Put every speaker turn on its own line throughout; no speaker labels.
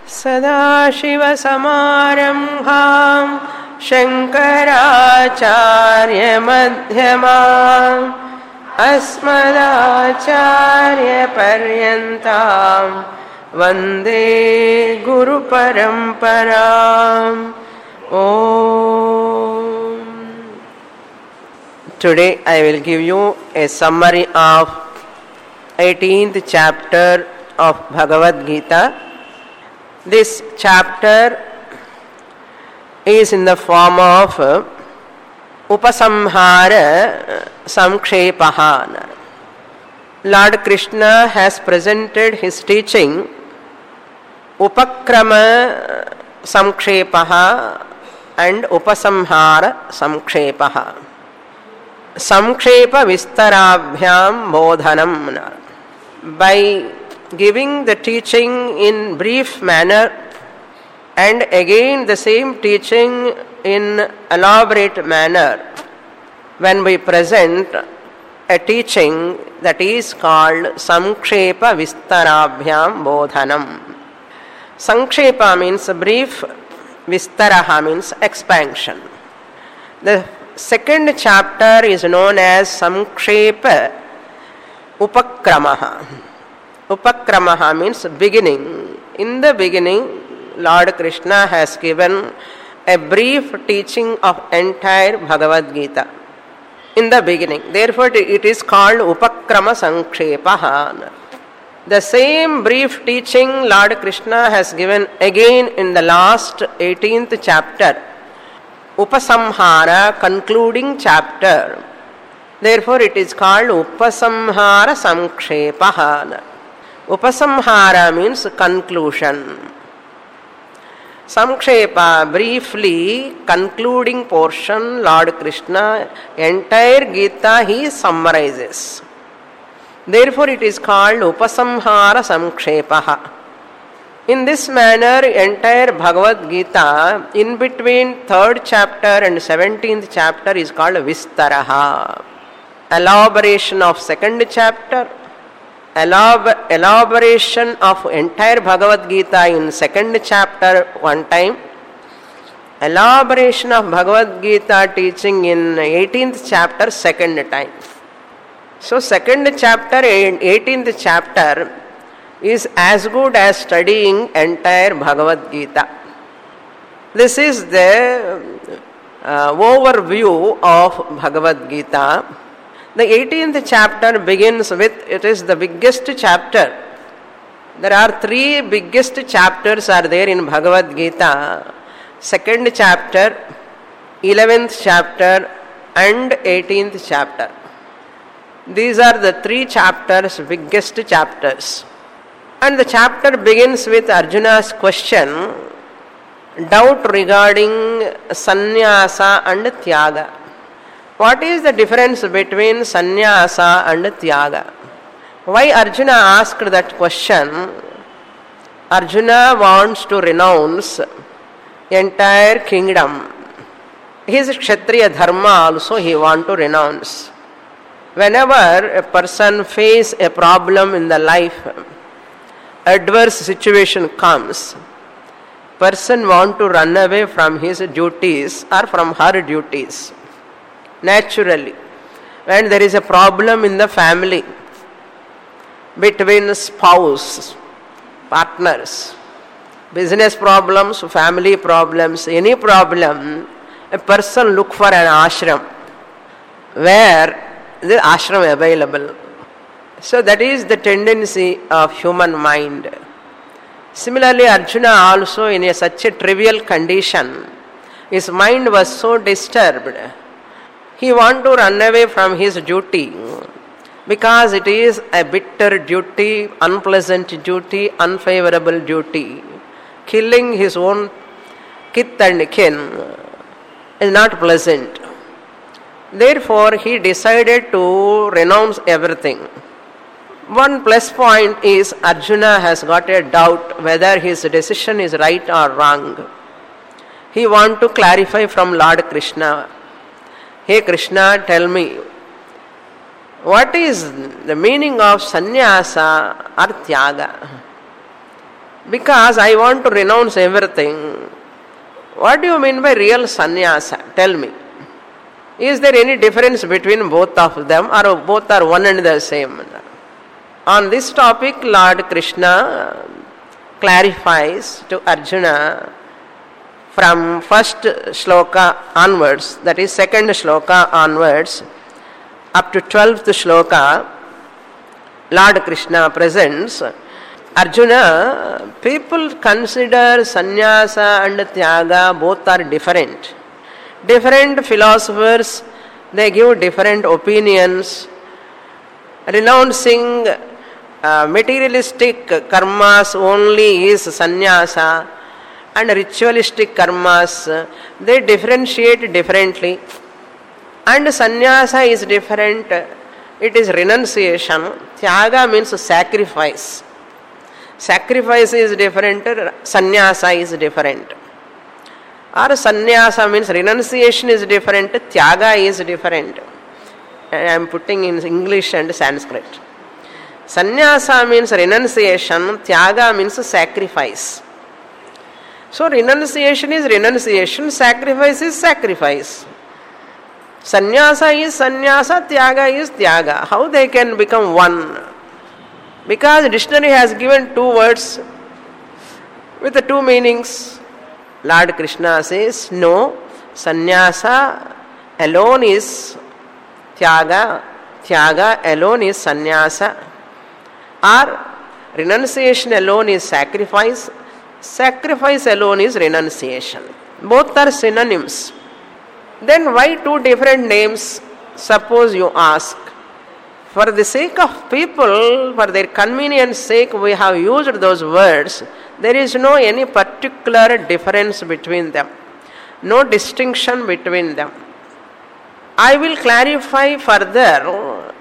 सदाशिवसमारम्भां शङ्कराचार्यमध्यमाम् अस्मदाचार्यपर्यन्तां वन्दे गुरुपरम्पराम्. Om. Today I will give you a summary of 18th chapter of Bhagavad Gita. This chapter is in the form of Upasamhara Samkshepaha. Lord Krishna has presented his teaching Upakrama Samkshepaha and Upasamhara Samkshepaha. Samkshepa Vistarabhyam Bodhanam. By giving the teaching in brief manner and again the same teaching in elaborate manner, when we present a teaching, that is called Samkshepa Vistarabhyam Bodhanam. Sankshepa means brief, Vistaraha means expansion. The second chapter is known as Samkshepa Upakramaha. Upakramaha means beginning. In the beginning, Lord Krishna has given a brief teaching of entire Bhagavad Gita. In the beginning. Therefore, it is called Upakrama Sankshepaha. The same brief teaching Lord Krishna has given again in the last 18th chapter. Upasamhara, concluding chapter. Therefore, it is called Upasamhara Sankshepaha. Upasamhara means conclusion. Samkshepa, briefly, concluding portion, Lord Krishna, entire Gita he summarizes. Therefore, it is called Upasamhara Samkshepaha. In this manner, entire Bhagavad Gita, in between 3rd chapter and 17th chapter, is called Vistaraha. Elaboration of 2nd chapter, elaboration of entire Bhagavad Gita in 2nd chapter one time, elaboration of Bhagavad Gita teaching in 18th chapter 2nd time. So 2nd chapter and 18th chapter is as good as studying entire Bhagavad Gita. This is the overview of Bhagavad Gita. The 18th chapter begins with, it is the biggest chapter. There are 3 biggest chapters are there in Bhagavad Gita. 2nd chapter, 11th chapter and 18th chapter. These are the 3 chapters, biggest chapters. And the chapter begins with Arjuna's question, doubt regarding sannyasa and tyaga. What is the difference between sannyasa and tyaga? Why Arjuna asked that question? Arjuna wants to renounce entire kingdom. His Kshatriya dharma also he wants to renounce. Whenever a person faces a problem in the life, adverse situation comes, person wants to run away from his duties or from her duties. Naturally, when there is a problem in the family between spouse, partners, business problems, family problems, any problem, a person look for an ashram where the ashram available. So that is the tendency of human mind. Similarly, Arjuna also in such a trivial condition, his mind was so disturbed. He want to run away from his duty because it is a bitter duty, unpleasant duty, unfavorable duty. Killing his own kith and kin is not pleasant. Therefore, he decided to renounce everything. One plus point is Arjuna has got a doubt whether his decision is right or wrong. He want to clarify from Lord Krishna. Hey Krishna, tell me, what is the meaning of sannyasa or tyaga? Because I want to renounce everything. What do you mean by real sannyasa? Tell me. Is there any difference between both of them, or both are one and the same? On this topic, Lord Krishna clarifies to Arjuna from first shloka onwards, that is second shloka onwards, up to 12th shloka. Lord Krishna presents, Arjuna, people consider sannyasa and tyaga both are different. Different philosophers, they give different opinions. Renouncing materialistic karmas only is sannyasa, and ritualistic karmas, they differentiate differently. And sannyasa is different, it is renunciation. Tyaga means sacrifice. Sacrifice is different, sannyasa is different. Or sannyasa means renunciation is different, tyaga is different. I am putting in English and Sanskrit. Sannyasa means renunciation, tyaga means sacrifice. So renunciation is renunciation, sacrifice is sacrifice. Sannyasa is sannyasa, tyaga is tyaga. How they can become one? Because dictionary has given two words with the two meanings. Lord Krishna says, no, sannyasa alone is tyaga, tyaga alone is sannyasa, or renunciation alone is sacrifice, sacrifice alone is renunciation. Both are synonyms. Then why two different names? Suppose you ask. For the sake of people, for their convenience sake, we have used those words. There is no any particular difference between them. No distinction between them. I will clarify further.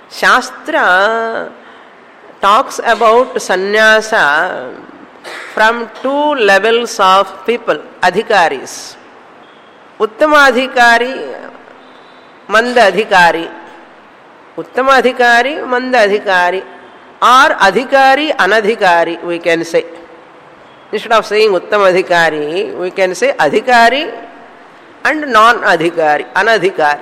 Shastra talks about sannyasa from two levels of people, adhikaris. Uttama adhikari, manda adhikari. Uttama adhikari, manda adhikari, or adhikari, anadhikari, we can say. Instead of saying uttama adhikari, we can say adhikari and non-adhikari, anadhikari.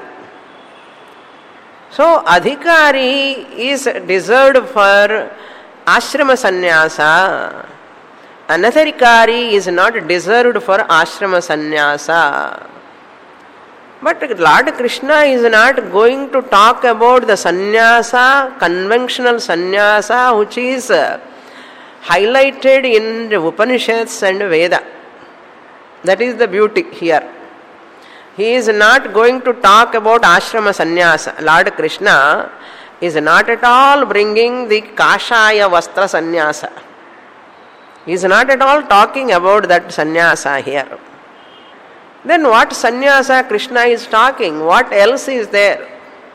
So, adhikari is deserved for ashrama sannyasa. Anadhikari is not deserved for ashrama sannyasa. But Lord Krishna is not going to talk about the sannyasa, conventional sannyasa, which is highlighted in the Upanishads and Veda. That is the beauty here. He is not going to talk about ashrama sannyasa. Lord Krishna is not at all bringing the kashaya vastra sannyasa. He is not at all talking about that sannyasa here. Then what sannyasa Krishna is talking? What else is there?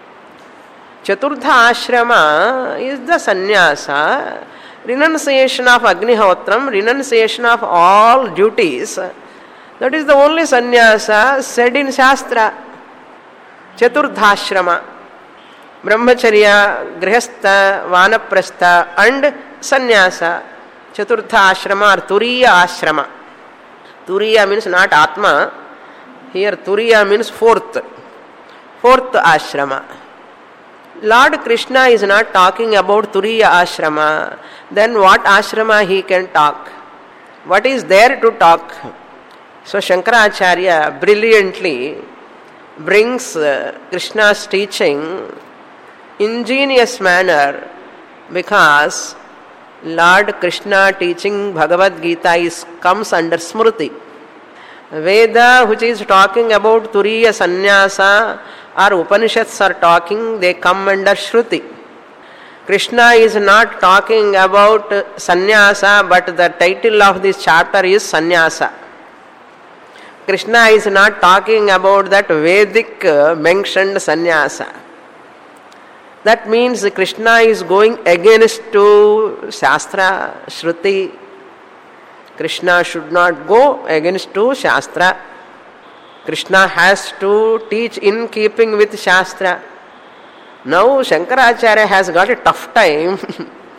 Chaturtha ashrama is the sannyasa, renunciation of Agnihotram, renunciation of all duties. That is the only sannyasa said in Shastra. Chaturtha ashrama, brahmacharya, grihastha, vanaprastha and sannyasa. Chaturtha ashrama or turiya ashrama. Turiya means not atma. Here turiya means fourth ashrama. Lord Krishna is not talking about turiya ashrama. Then what ashrama he can talk? What is there to talk? So Shankaracharya brilliantly brings Krishna's teaching ingenious manner, because Lord Krishna teaching Bhagavad Gita comes under Smriti. Veda, which is talking about Turiya Sannyasa, or Upanishads are talking, they come under Shruti. Krishna is not talking about Sannyasa, but the title of this chapter is Sannyasa. Krishna is not talking about that Vedic mentioned Sannyasa. That means Krishna is going against to Shastra, Shruti. Krishna should not go against to Shastra. Krishna has to teach in keeping with Shastra. Now Shankaracharya has got a tough time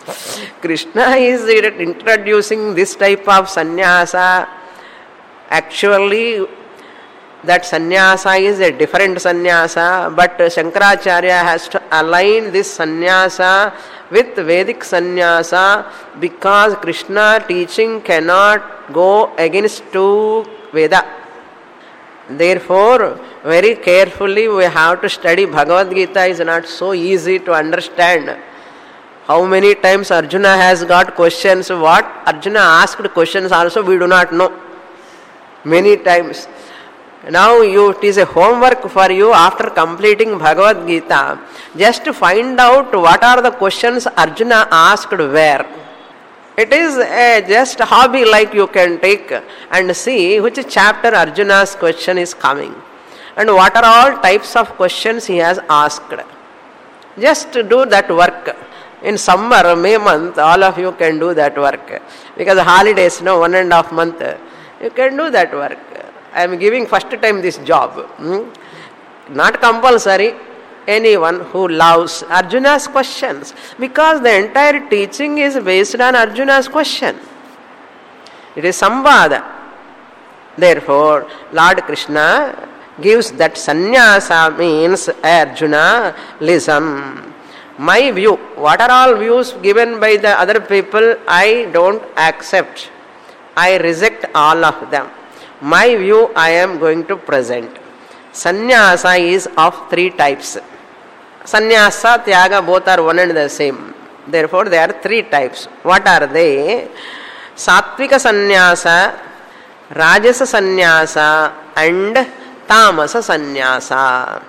Krishna is introducing this type of sannyasa. Actually, that sannyasa is a different sannyasa, but Shankaracharya has to align this sannyasa with Vedic sannyasa because Krishna teaching cannot go against to Veda. Therefore, very carefully we have to study. Bhagavad Gita is not so easy to understand. How many times Arjuna has got questions? What Arjuna asked questions also we do not know. Many times. Now it is a homework for you after completing Bhagavad Gita, just to find out what are the questions Arjuna asked where. It is just a hobby like you can take and see which chapter Arjuna's question is coming and what are all types of questions he has asked. Just do that work. In summer, May month, all of you can do that work. Because holidays, 1.5 months, you can do that work. I am giving first time this job. Not compulsory. Anyone who loves Arjuna's questions. Because the entire teaching is based on Arjuna's question. It is samvada. Therefore, Lord Krishna gives that sannyasa means, Arjuna, listen. My view, what are all views given by the other people, I don't accept. I reject all of them. My view I am going to present. Sannyasa is of 3 types. Sannyasa, Tyaga, both are one and the same. Therefore, there are 3 types. What are they? Sattvika sannyasa, Rajasa sannyasa and Tamasa sannyasa.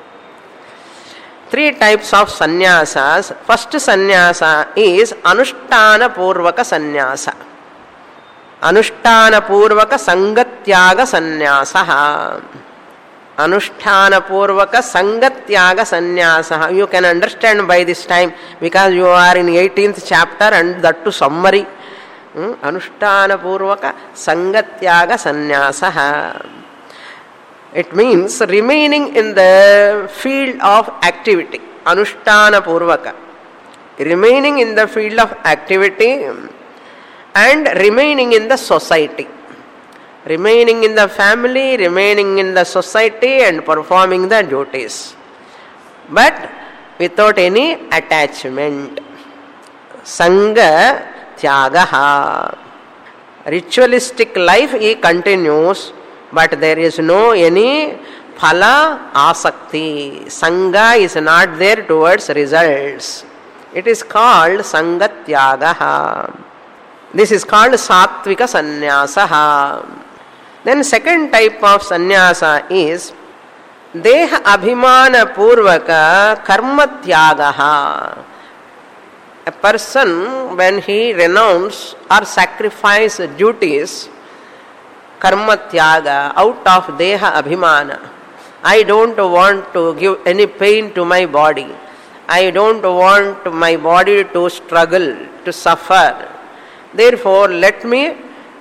3 types of sannyasas. First sannyasa is Anushtana Purvaka sannyasa. Anushtana Purvaka Sangatyaga sannyasa. Anushtana Purvaka Sangatyaga sannyasa. You can understand by this time because you are in 18th chapter and that too summary. Anushtana Purvaka Sangatyaga sannyasa. It means remaining in the field of activity. Anushtana Purvaka. Remaining in the field of activity and remaining in the society. Remaining in the family, remaining in the society and performing the duties. But without any attachment. Sangha Tyagaha. Ritualistic life he continues, but there is no any phala asakti. Sangha is not there towards results. It is called Sangha Tyagaha. This is called Sattvika Sannyasaha. Then second type of sannyasa is Deha Abhimana Purvaka Karma Tyagaha. A person when he renounces or sacrifices duties, Karma Tyaga, out of Deha Abhimana. I don't want to give any pain to my body. I don't want my body to struggle, to suffer. Therefore, let me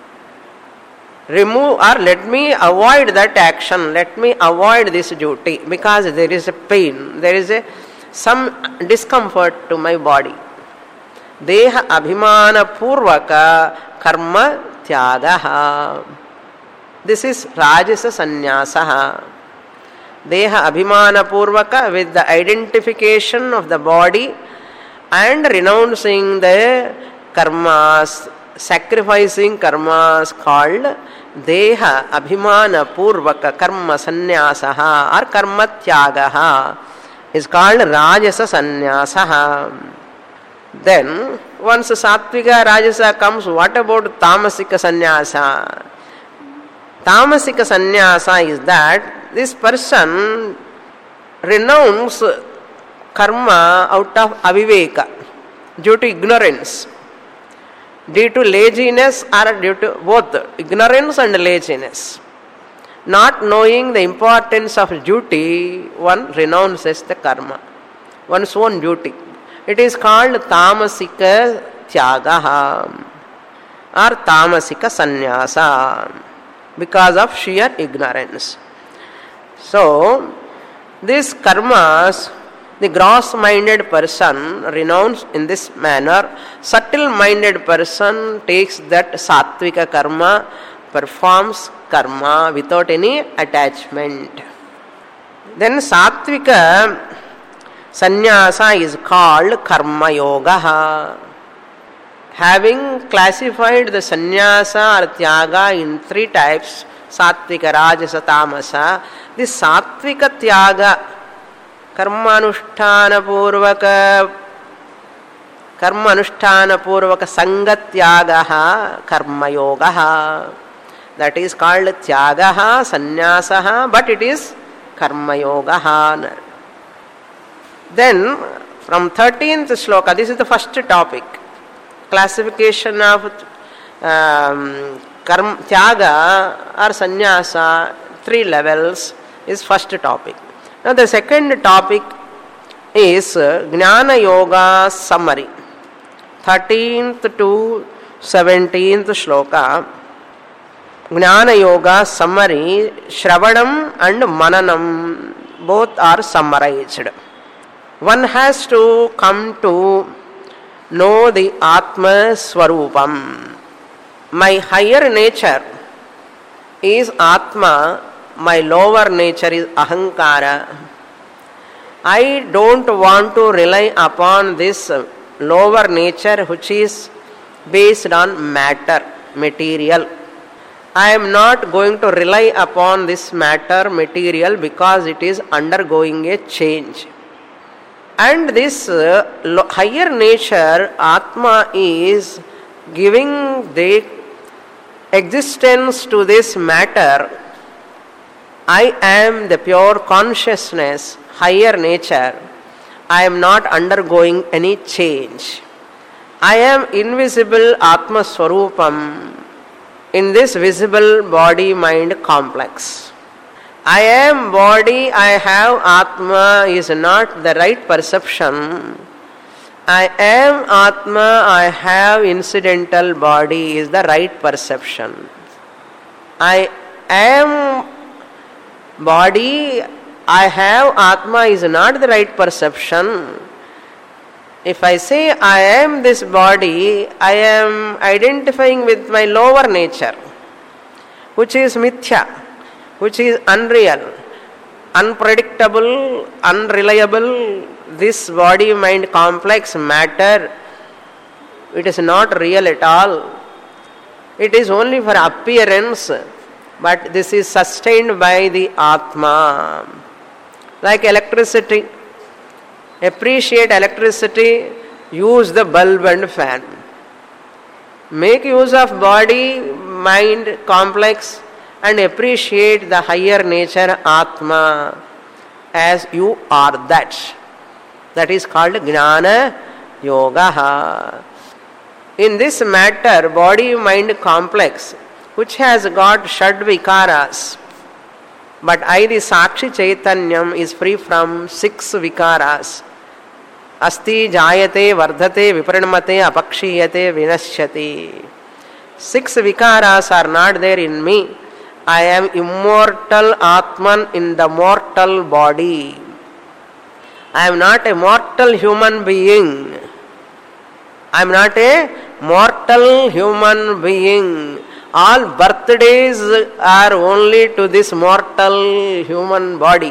remove or let me avoid that action. Let me avoid this duty because there is a pain. There is some discomfort to my body. Deha Abhimana Purvaka Karma Tyagaha. This is Rajasa Sannyasaha. Deha Abhimana Purvaka, with the identification of the body and renouncing the karmas, sacrificing karmas, called Deha Abhimana Purvaka Karma Sannyasaha or Karma Tyagaha, is called Rajasa Sannyasaha. Then once Sattvika Rajasa comes, what about Tamasika Sannyasa? Tamasika sannyasa is that this person renounces karma out of aviveka, due to ignorance, due to laziness or due to both ignorance and laziness. Not knowing the importance of duty, one renounces the karma, one's own duty. It is called Tamasika Tyagaha or Tamasika Sannyasa, because of sheer ignorance. So, these karmas The gross-minded person renounced in this manner. Subtle-minded person takes that sattvika karma, performs karma without any attachment. Then sattvika sannyasa is called karma yoga. Having classified the sannyasa or tyaga in three types, sattvika, rajasa, tamasa, this sattvika tyaga, karma anusthana purvaka sangatyaga karma yoga. That is called tyagaha, sannyasaha, but it is karma yoga. Then from 13th shloka, this is the first topic. Classification of tyaga or sannyasa, three levels is first topic. Now the second topic is Jnana Yoga summary. 13th to 17th shloka. Jnana Yoga summary, Shravanam and Mananam both are summarized. One has to come to know the Atma Swarupam. My higher nature is Atma, my lower nature is Ahankara. I don't want to rely upon this lower nature which is based on matter, material. I am not going to rely upon this matter, material, because it is undergoing a change. And this higher nature, Atma, is giving the existence to this matter. I am the pure consciousness, higher nature. I am not undergoing any change. I am invisible Atma Swarupam in this visible body-mind complex. I am body, I have Atma is not the right perception. I am Atma, I have incidental body is the right perception. I am body, I have Atma is not the right perception. If I say I am this body, I am identifying with my lower nature, which is mithya, which is unreal, unpredictable, unreliable. This body-mind complex matter, it is not real at all. It is only for appearance, but this is sustained by the Atma. Like electricity. Appreciate electricity, use the bulb and fan. Make use of body, mind, complex, and appreciate the higher nature Atma as you are that. That is called Jnana Yoga. In this matter, body-mind complex, which has got Shad Vikaras, but I, the Sakshi Chaitanyam, is free from 6 Vikaras. Asti, Jayate, Vardhate, Viparinamate, Apakshiyate, Vinashyati. 6 Vikaras are not there in me. I am immortal Atman in the mortal body. I am not a mortal human being. I am not a mortal human being. All birthdays are only to this mortal human body,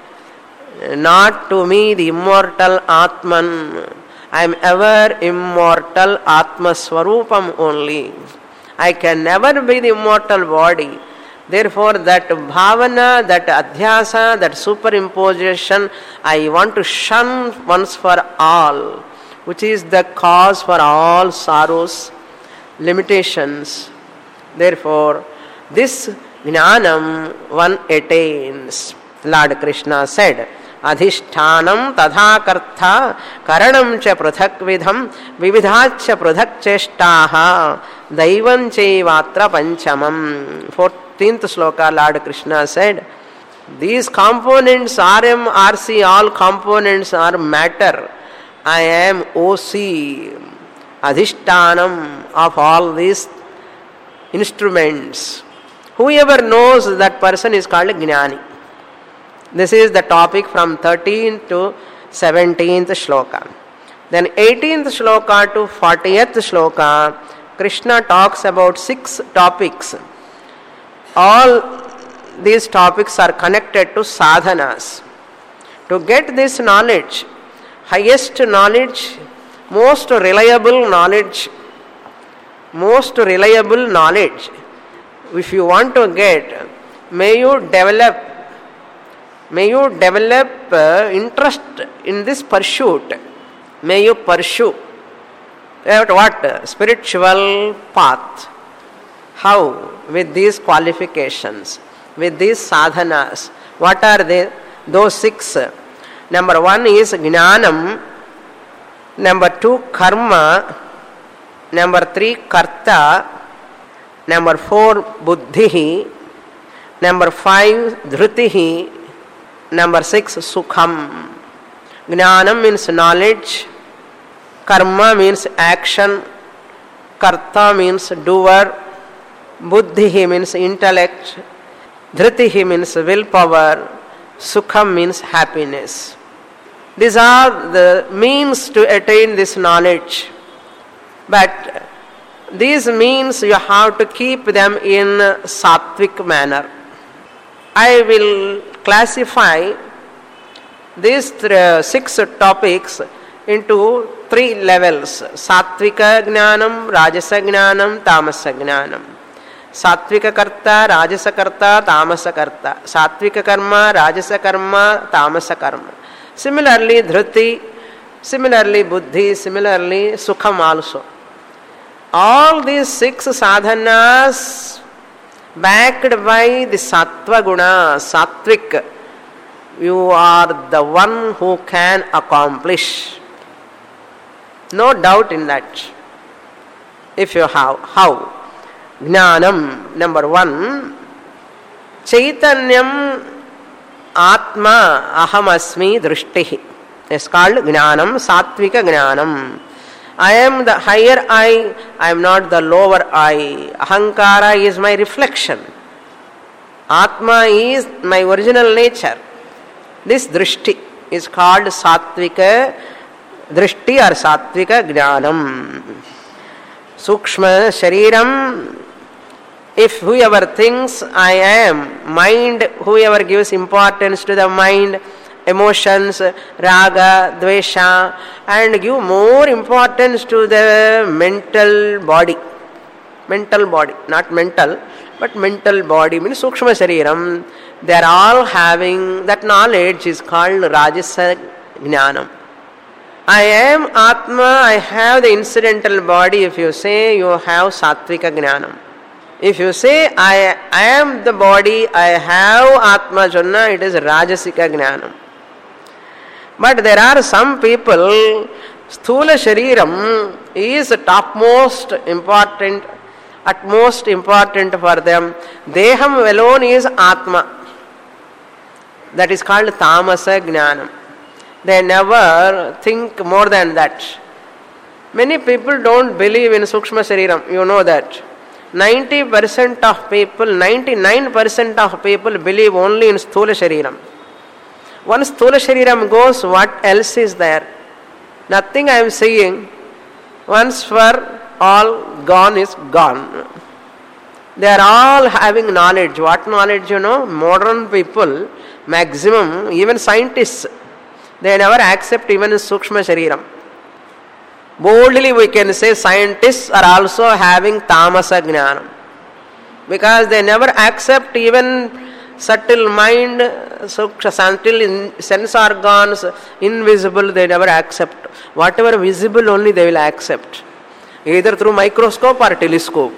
not to me, the immortal Atman. I am ever immortal Atma Swarupam only. I can never be the immortal body. Therefore, that bhavana, that adhyasa, that superimposition, I want to shun once for all, which is the cause for all sorrows, limitations. Therefore, this jnanam one attains. Lord Krishna said, Adhishtanam tadhakartha karanam cha pruthak vidham vividhacha pruthak cheshtaha daivam chevatra panchamam. 14th sloka, Lord Krishna said, these components, RM, RC, all components are matter. I am OC, Adhishtanam of all these instruments. Whoever knows that person is called Jnani. This is the topic from 13 to 17th shloka. Then 18th shloka to 40th shloka, Krishna talks about 6 topics. All these topics are connected to sadhanas. To get this knowledge, highest knowledge, most reliable knowledge, if you want to get, may you develop interest in this pursuit. May you pursue what? Spiritual path. How? With these qualifications, with these sadhanas. What are they? Those 6. Number 1 is Jnanam. Number 2, Karma. Number 3, Karta. Number 4, Buddhihi. Number 5, Dhrutihi. Number 6, Sukham. Jnanam means knowledge. Karma means action. Karta means doer. Buddhihi means intellect. Dhritihi means willpower. Sukham means happiness. These are the means to attain this knowledge. But these means you have to keep them in sattvic manner. I will classify these 6 topics into 3 levels. Sattvika Jnanam, Rajasa Jnanam, Tamasa Jnanam. Sattvika Karta, Rajasa Karta, Tamasa Karta. Sattvika Karma, Rajasa Karma, Tamasa Karma. Similarly, Dhruti, similarly, Buddhi, similarly, Sukham also. All these 6 sadhanas backed by the Sattva Guna, Sattvik, you are the one who can accomplish. No doubt in that. If you have. How? Jnanam, number 1. Chaitanyam Atma Ahamasmi Drishtihi. It's called Jnanam, Sattvika Jnanam. I am the higher I am not the lower I. Ahankara is my reflection. Atma is my original nature. This drishti is called Sattvika Drishti or Sattvika Jnanam. Sukshma Shariram. If whoever thinks I am, mind, whoever gives importance to the mind, emotions, raga, dvesha, and give more importance to the mental body. Mental body, not mental, but mental body means Sukshma Shariram. They are all having that knowledge is called Rajasa Jnanam. I am Atma, I have the incidental body. If you say you have Sattvika Jnanam. If you say I am the body, I have Atma Jonna, it is Rajasika Jnanam. But there are some people, Sthula Shariram is topmost important, utmost important for them. Deham alone is Atma. That is called Tamasa Jnanam. They never think more than that. Many people don't believe in Sukshma Shariram, you know that. 90% of people, 99% of people believe only in Sthula Shariram. Once Sthula Shariram goes, what else is there? Nothing I am saying. Once for all, gone is gone. They are all having knowledge. What knowledge, you know? Modern people, maximum, even scientists, they never accept even Sukshma Shariram. Boldly we can say scientists are also having Tamasa Jnanam. Because they never accept even subtle mind, subtle sense organs, invisible, they never accept. Whatever visible only they will accept. Either through microscope or telescope.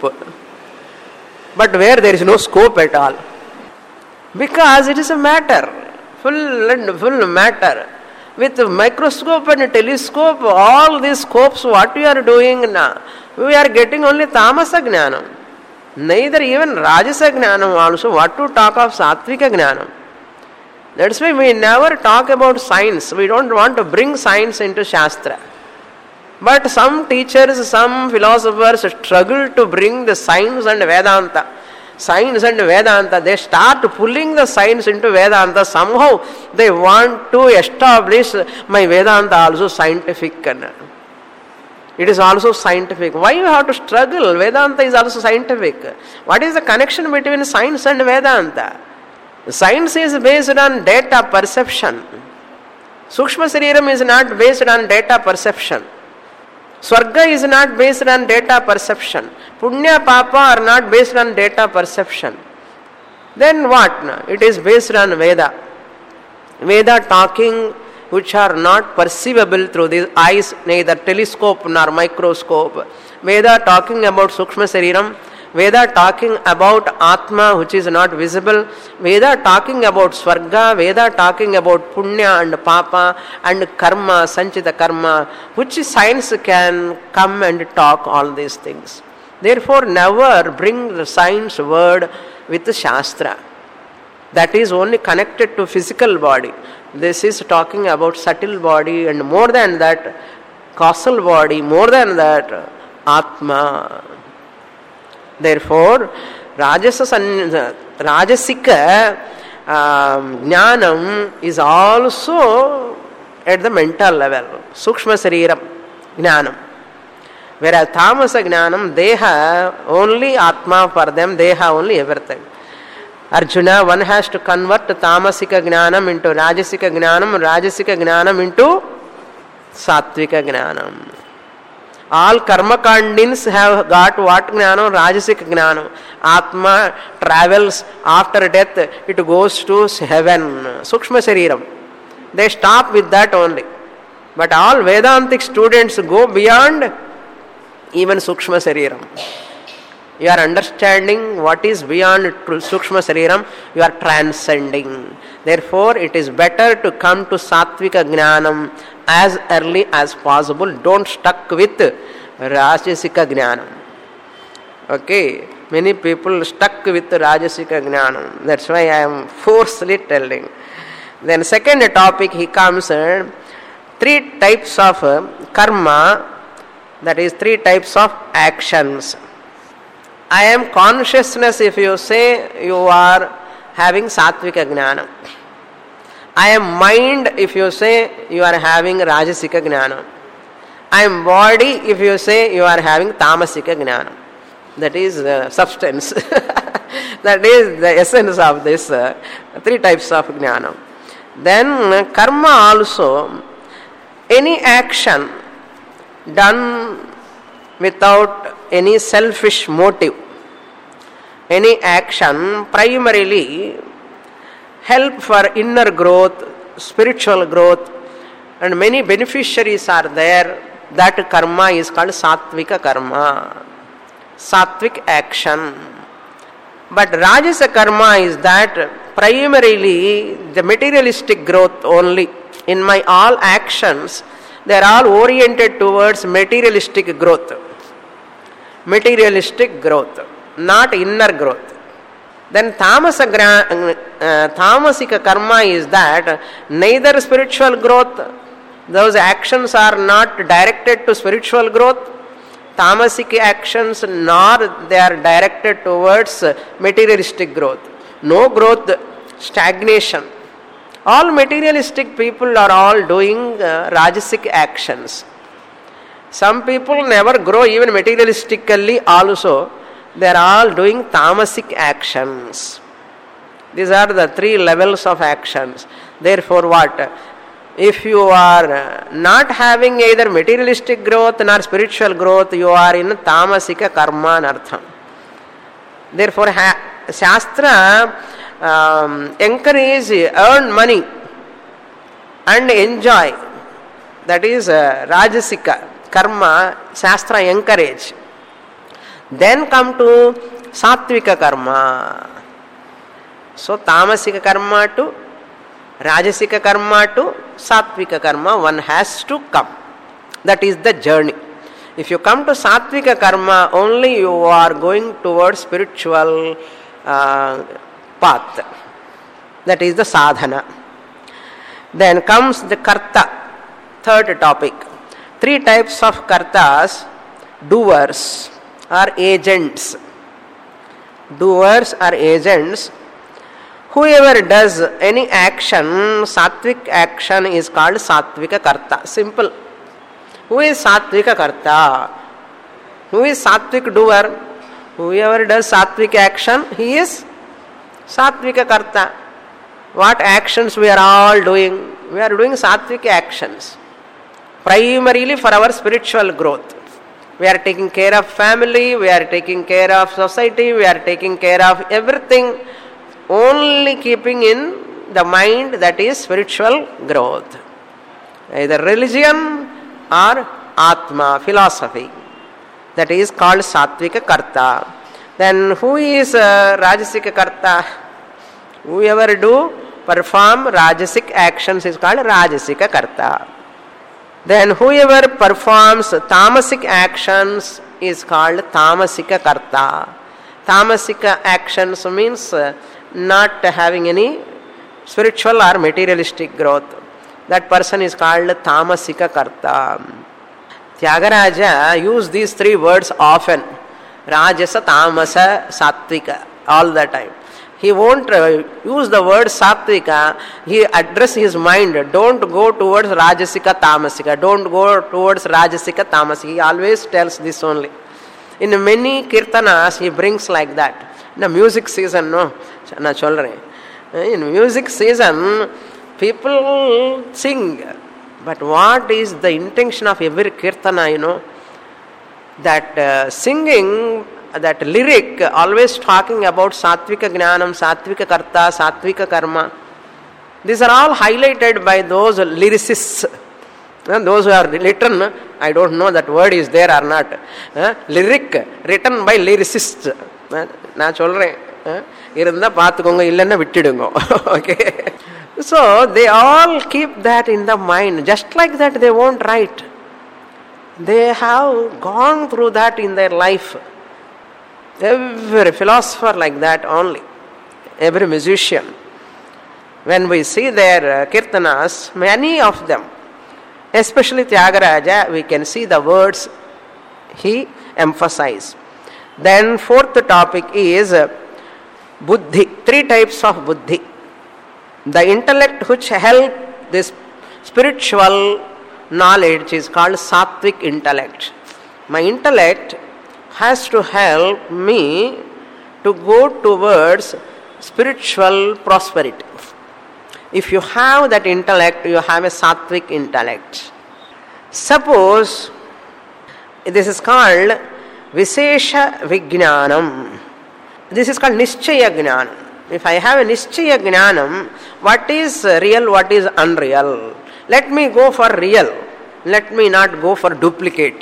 But where there is no scope at all. Because it is a matter, full matter. With microscope and telescope, all these scopes, what we are doing now, we are getting only Tamasa Jnanam. Neither even Rajasa Jnanam also, what to talk of Sattvika Jnanam. That's why we never talk about science. We don't want to bring science into Shastra. But some teachers, some philosophers struggle to bring the science and Vedanta. science and Vedanta, they start pulling the science into Vedanta. Somehow they want to establish my Vedanta also scientific. It is also scientific. Why you have to struggle? Vedanta is also scientific. What is the connection between science and Vedanta? Science is based on data perception. Sukshma Sariram is not based on data perception. Swarga is not based on data perception. Punya Papa are not based on data perception. Then what? It is based on Veda. Veda talking which are not perceivable through the eyes, neither telescope nor microscope. Veda talking about Sukshma Sariram. Veda talking about Atma which is not visible. Veda talking about Swarga. Veda talking about Punya and Papa and Karma, Sanchita Karma, which science can come and talk all these things. Therefore, never bring the science word with the Shastra. That is only connected to physical body. This is talking about subtle body, and more than that, causal body, more than that, Atma. Therefore, Rajasika Jnanam is also at the mental level. Sukshma Sariram Jnanam. Whereas Tamasa Jnanam, Deha only Atma for them, Deha only everything. Arjuna, one has to convert Tamasika Jnanam into Rajasika Jnanam, Rajasika Jnanam into Sattvika Jnanam. All karma kandins have got what jnanam? Rajasika jnanam. Atma travels after death, it goes to heaven. Sukshma Sariram. They stop with that only. But all Vedantic students go beyond even Sukshma Sariram. You are understanding what is beyond Sukshma Sariram, you are transcending. Therefore, it is better to come to Sattvika Jnanam as early as possible. Don't stuck with Rajasika Jnanam. Okay, many people stuck with Rajasika Jnanam. That's why I am forcefully telling. Then second topic he comes, 3 types of karma, that is 3 types of actions. I am consciousness if you say you are having Sattvika Jnanam. I am mind if you say you are having Rajasika Jnanam. I am body if you say you are having Tamasika Jnanam. That is the substance. That is the essence of this 3 types of Jnanam. Then karma also, any action done without any selfish motive. Any action primarily help for inner growth, spiritual growth, and many beneficiaries are there. That karma is called Sattvika karma, Sattvic action. But Rajasa karma is that primarily the materialistic growth only. In my all actions, they are all oriented towards materialistic growth. Materialistic growth, not inner growth. Then Tamasika karma is that neither spiritual growth, those actions are not directed to spiritual growth, Tamasic actions, nor they are directed towards materialistic growth. No growth, stagnation. All materialistic people are all doing Rajasic actions. Some people never grow even materialistically also. They are all doing Tamasic actions. These are the 3 levels of actions. Therefore what? If you are not having either materialistic growth nor spiritual growth, you are in Tamasika karma nartham. Therefore Shastra encourage earn money and enjoy. That is Rajasika karma, Shastra encourage. Then come to Sattvika karma. So Tamasika karma to Rajasika karma to Sattvika karma, one has to come. That is the journey. If you come to Sattvika karma, only you are going towards spiritual path. That is the sadhana. Then comes the karta, third topic. 3 types of kartas, doers or agents. doers or agents. Whoever does any action, sattvic action, is called sattvika karta. Simple. Who is sattvika karta? Who is sattvic doer? Whoever does sattvic action, he is sattvika karta. What actions we are all doing? We are doing sattvic actions. Primarily for our spiritual growth. We are taking care of family, we are taking care of society, we are taking care of everything, only keeping in the mind that is spiritual growth. Either religion or Atma, philosophy. That is called Sattvika Karta. Then who is Rajasika Karta? Whoever perform Rajasic actions is called Rajasika Karta. Then whoever performs Tamasic actions is called Tamasika Karta. Tamasika actions means not having any spiritual or materialistic growth. That person is called Tamasika Karta. Tyagaraja used these three words often. Rajasa, Tamasa, Sattvika, all the time. He won't use the word Sattvika. He address his mind. Don't go towards Rajasika, Tamasika. Don't go towards Rajasika, Tamasika. He always tells this only. In many kirtanas, he brings like that. In the music season, no? In music season, people sing. But what is the intention of every kirtana, That singing, that lyric, always talking about Sattvika Jnanam, Sattvika Karta, Sattvika Karma. These are all highlighted by those lyricists. Those who are written, I don't know that word is there or not. Lyric, written by lyricists. நான் சொல்றேன் இருந்தா பார்த்துக்கோங்க இல்லைன்னா விட்டுடுங்க. Okay. So they all keep that in the mind. Just like that they won't write. They have gone through that in their life. Every philosopher like that only. Every musician. When we see their kirtanas, many of them, especially Tyagaraja, we can see the words he emphasized. Then fourth topic is buddhi. Three types of buddhi. The intellect which help this spiritual knowledge is called sattvic intellect. My intellect has to help me to go towards spiritual prosperity. If you have that intellect, you have a sattvic intellect. Suppose this is called Vishesha Vijnanam. This is called Nischaya Jnanam. If I have a Nischaya Jnanam, what is real, what is unreal? Let me go for real. Let me not go for duplicate.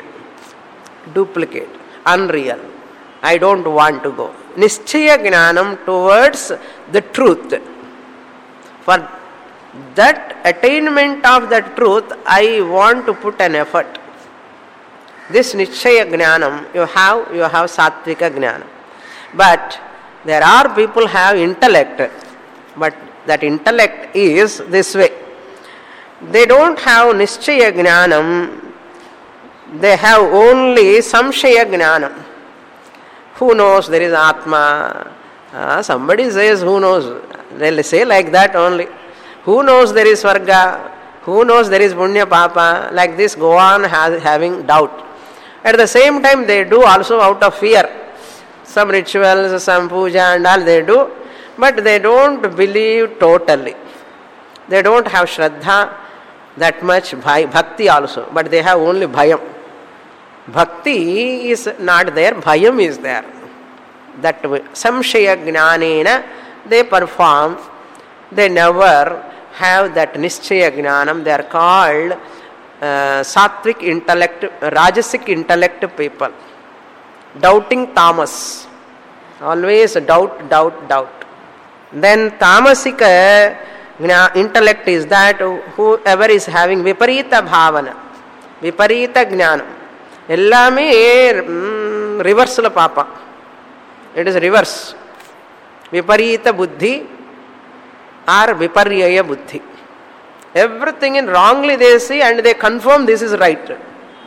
Unreal. I don't want to go. Nischaya Jnanam towards the truth. For that attainment of that truth, I want to put an effort. This Nischaya Jnanam, you have Sattvika Jnanam. But there are people have intellect, but that intellect is this way. They don't have Nischaya Jnanam, they have only Samshaya Jnanam. Who knows there is Atma? Somebody says who knows. They'll say like that only. Who knows there is Swarga? Who knows there is Punya Papa? Like this go on having doubt. At the same time they do also out of fear. Some rituals, some puja and all they do. But they don't believe totally. They don't have Shraddha, that much bhakti also. But they have only bhayam. Bhakti is not there, bhayam is there. That way, samshaya jnanena they perform. They never have that nischaya jnanam. They are called sattvic intellect, rajasic intellect people. Doubting tamas. Always doubt. Then tamasika intellect is that whoever is having viparita bhavana, viparita jnanam. Ellame reverse la papa. It is reverse. Viparita buddhi or viparyaya buddhi. Everything in wrongly they see and they confirm this is right.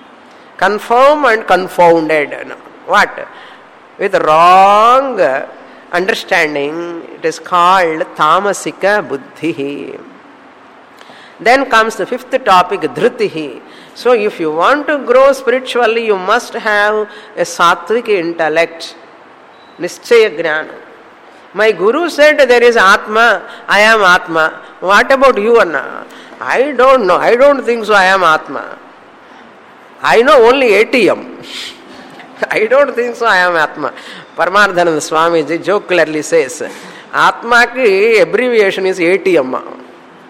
Confirm and confounded. What? With wrong understanding, it is called tamasika buddhi. Then comes the fifth topic, dhritihi. So if you want to grow spiritually, you must have a sattvic intellect, nischaya jnana. My guru said there is Atma, I am Atma. What about you, Anna? I don't know, I don't think so, I am Atma. I know only ATM. I don't think so, I am Atma. Paramarthananda Swamiji jocularly says, Atma ki abbreviation is ATM.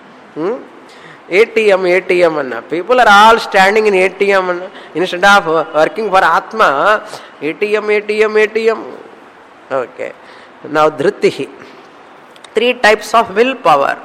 ATM anna. People are all standing in ATM anna. Instead of working for Atma, ATM. Okay. Now dhritihi. 3 types of willpower.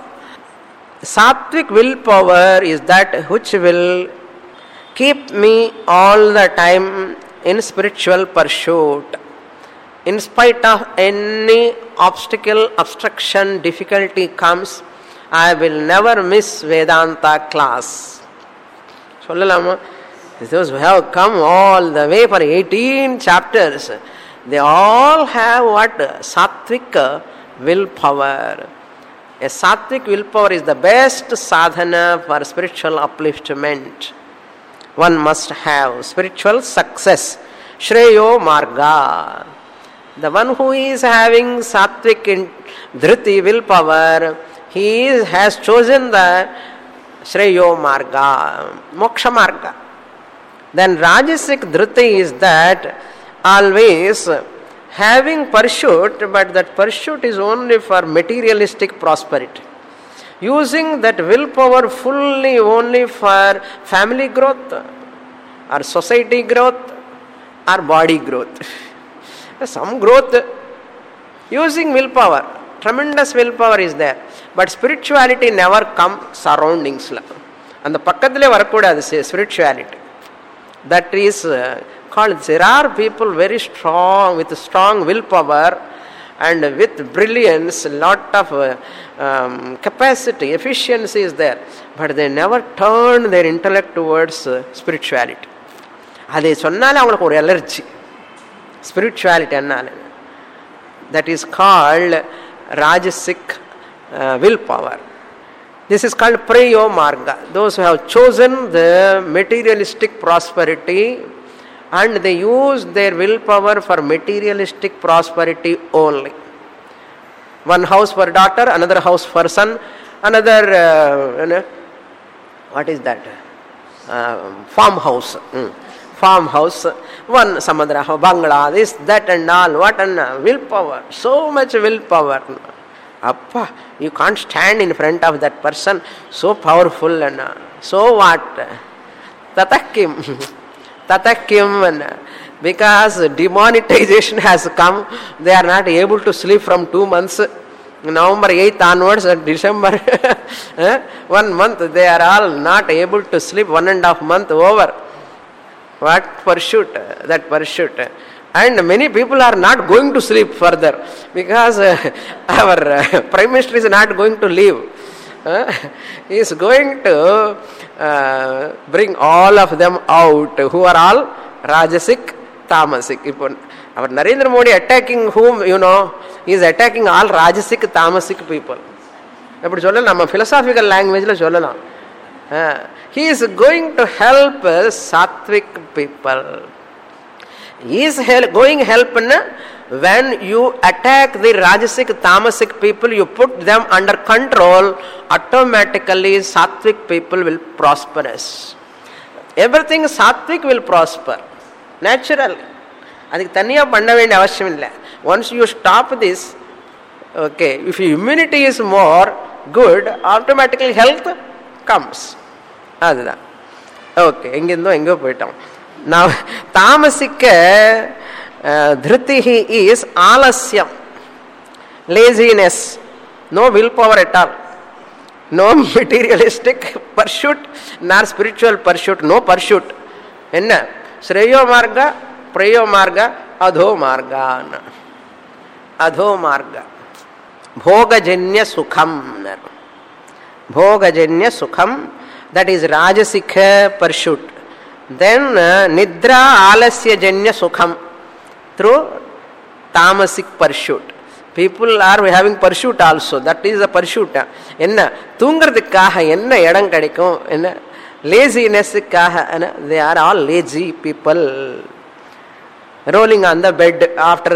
Sattvic willpower is that which will keep me all the time in spiritual pursuit. In spite of any obstacle, obstruction, difficulty comes, I will never miss Vedanta class. Sollalama. Those who have come all the way for 18 chapters, they all have what? Sattvic willpower. A sattvic willpower is the best sadhana for spiritual upliftment. One must have spiritual success. Shreyo marga. The one who is having sattvic dhriti willpower, he has chosen the Shreyo marga, moksha marga. Then Rajasic dhriti is that always having pursuit, but that pursuit is only for materialistic prosperity. Using that willpower fully only for family growth, or society growth, or body growth. Some growth, using willpower. Tremendous willpower is there. But spirituality never comes surroundings. And the pakkadile varakuda spirituality. That is called, there are people very strong, with strong willpower and with brilliance, lot of capacity, efficiency is there. But they never turn their intellect towards spirituality. Adhe sonnale avangalukku or allergy. Spirituality annale. That is called Rajasic willpower. This is called Preyo Marga. Those who have chosen the materialistic prosperity and they use their willpower for materialistic prosperity only. One house for daughter, another house for son, another, what is that? Farmhouse. Farmhouse, one some other bangla, this, that and all, what and willpower, so much willpower. Appa, you can't stand in front of that person, so powerful and so what? Tatakim, because demonetization has come, they are not able to sleep from 2 months. November 8th onwards, December 1 month, they are all not able to sleep, 1.5 months over. What pursuit? That pursuit. And many people are not going to sleep further because our Prime Minister is not going to leave. He is going to bring all of them out who are all Rajasic, Tamasic. Our Narendra Modi attacking whom, he is attacking all Rajasic, Tamasic people. Nama philosophical language la sollalam. He is going to help sattvic people. He is going help when you attack the Rajasic, Tamasic people, you put them under control, automatically sattvic people will prosperous. Everything sattvic will prosper. Naturally. Once you stop this, okay, if your immunity is more good, automatically health comes. Okay, now tamasika dhritihi is alasyam, laziness, no willpower at all, no materialistic pursuit nor spiritual pursuit, no pursuit. Enna Shreyo marga, Preyo marga, Adho marga. Adho marga, Bhogajanya sukham. Bhogajanya sukham, that is Rajasika pursuit. Then Nidra alasya janya sukham, through tamasic pursuit. People are having pursuit also. That is a pursuit. Enna தூங்கிறதுக்காக என்ன இடம் கிடைக்கும், என்ன laziness-க்காக, they are all lazy people. Rolling on the bed after,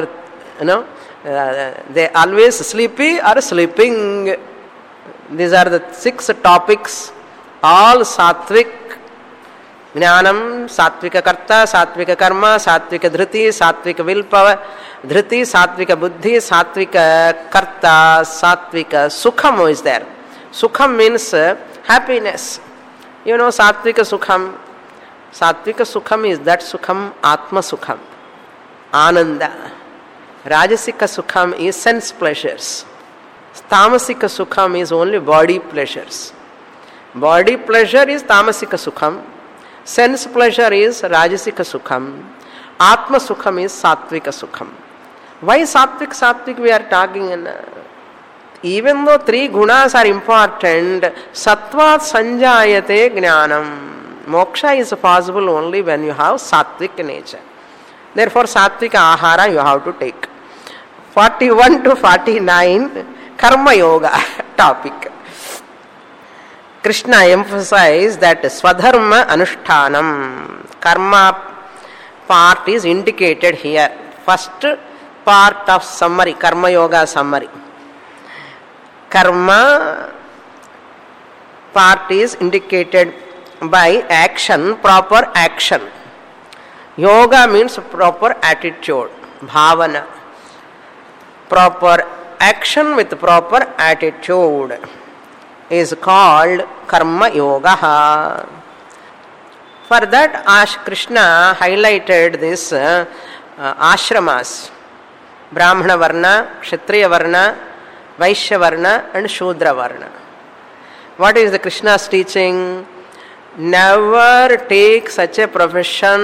they always sleepy or sleeping. These are the 6 topics, all sattvic. Jnanam, sattvika karta, sattvika karma, sattvika dhriti, sattvika willpower, dhriti, sattvika buddhi, sattvika karta, sattvika sukham is there. Sukham means happiness. Sattvika sukham. Sattvika sukham is that sukham, atma sukham, ananda. Rajasika sukham is sense pleasures. Tamasika sukham is only body pleasures. Body pleasure is tamasika sukham. Sense pleasure is rajasika sukham. Atma sukham is sattvika sukham. Why sattvic we are talking? Even though 3 gunas are important, sattvat sanjayate jnanam. Moksha is possible only when you have sattvic nature. Therefore sattvika ahara you have to take. 41 to 49 karma yoga topic. Krishna emphasized that swadharma anushtanam, karma part is indicated here. First part of summary, karma yoga summary. Karma part is indicated by action, proper action. Yoga means proper attitude, bhavana. Proper action with proper attitude is called karma yoga. For that, Krishna highlighted this ashramas: Brahmana varna, Kshatriya varna, Vaishya varna and Shudra varna. What is the Krishna's teaching? Never take such a profession